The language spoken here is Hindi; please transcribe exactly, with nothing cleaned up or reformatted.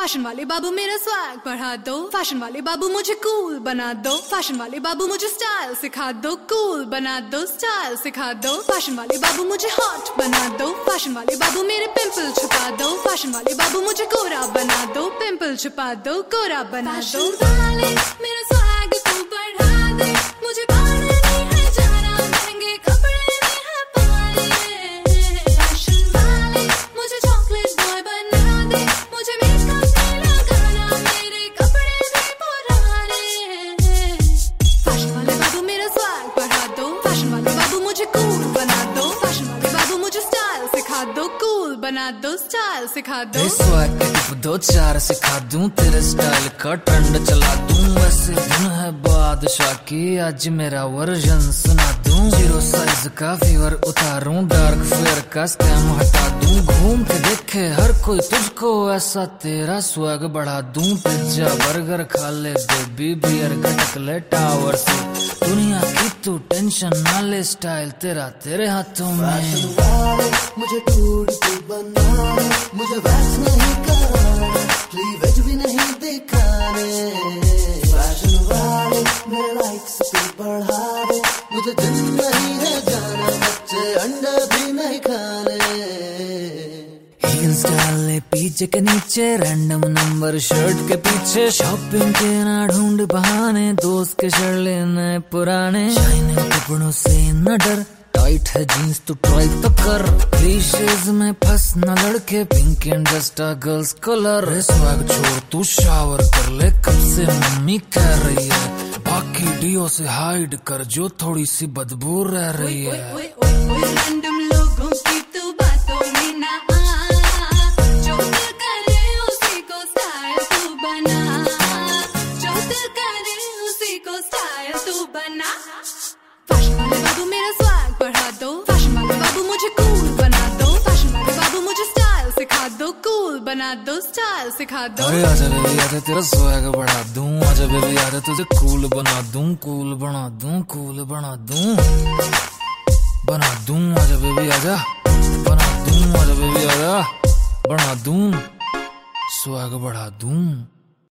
फैशन वाले बाबू मेरा स्वैग बढ़ा दो, फैशन वाले बाबू मुझे कूल बना दो, फैशन वाले बाबू मुझे स्टाइल सिखा दो, कूल बना दो, स्टाइल सिखा दो, फैशन वाले बाबू मुझे हॉट बना दो, फैशन वाले बाबू मेरे पिंपल छुपा दो, फैशन वाले बाबू मुझे गोरा बना दो, पिंपल छुपा दो, गोरा बना दो। मेरा स्वैग तू बढ़ा दे, मुझे बना दो, स्टाइल सिखा दो। स्वैग के टिप दो चार सिखा दूं, तेरे स्टाइल का ट्रेंड चला दूं। वैसे धुन है बादशाह की, आज मेरा वर्जन सुना दूं। जीरो साइज का फीवर उतारूं, डार्क फेयर का स्कैम हटा दूं। घूम के देखे हर कोई तुझको, ऐसा तेरा स्वैग बढ़ा दूं। पिज्जा बर्गर खा ले बेबी, बियर घटक ले टावर से। दुनिया की तू टेंशन ना ले, स्टाइल तेरा तेरे हाथों में। मुझे टूट बना, मुझे वैक्स नहीं कराना, क्लीवेज भी नहीं दिखाने। फैशन वाले मेरे लाइक्स पे बढ़ा दे, मुझे दिन नहीं है जाना, बच्चे अंडे भी नहीं खाने। हील्स डाले पीछे के नीचे, रैंडम नंबर शर्ट के पीछे। शॉपिंग के ना ढूंढ बहाने, दोस्त के शर्ट लेने पुराने। शाइनिंग कपड़ों से न डर, टाइट है जीन्स तो ट्राई तो कर। क्लीशेज में फंस न लड़के, pink and just a girls colour. Swag छोड़ तू शावर कर ले, कब से मम्मी कह रही है। बाकी डियो से हाइड कर, जो थोड़ी सी बदबू रह रही है। ओए ओए ओए रैंडम लोगों की तू बातों में ना आ, जो दिल करे उसी को स्टाइल तू बना, जो दिल करे उसी को स्टाइल तू बना। फैशन वाले बाबू मेरा स्वैग बढ़ा दो, फैशन वाले बाबू मुझे कूल बना दो, फैशन वाले बाबू मुझे स्टाइल सिखा दो, कूल बना दो, स्टाइल सिखा दो। अरे आजा बेबी आजा, तेरा स्वैग बढ़ा दूं। आजा बेबी आजा, तुझे कूल बना दूं, कूल बना दूं, कूल बना दूं, बना दूं। आजा बेबी आजा, बना दूं। आजा बेबी आजा, बना दूं, स्वैग बढ़ा दूं।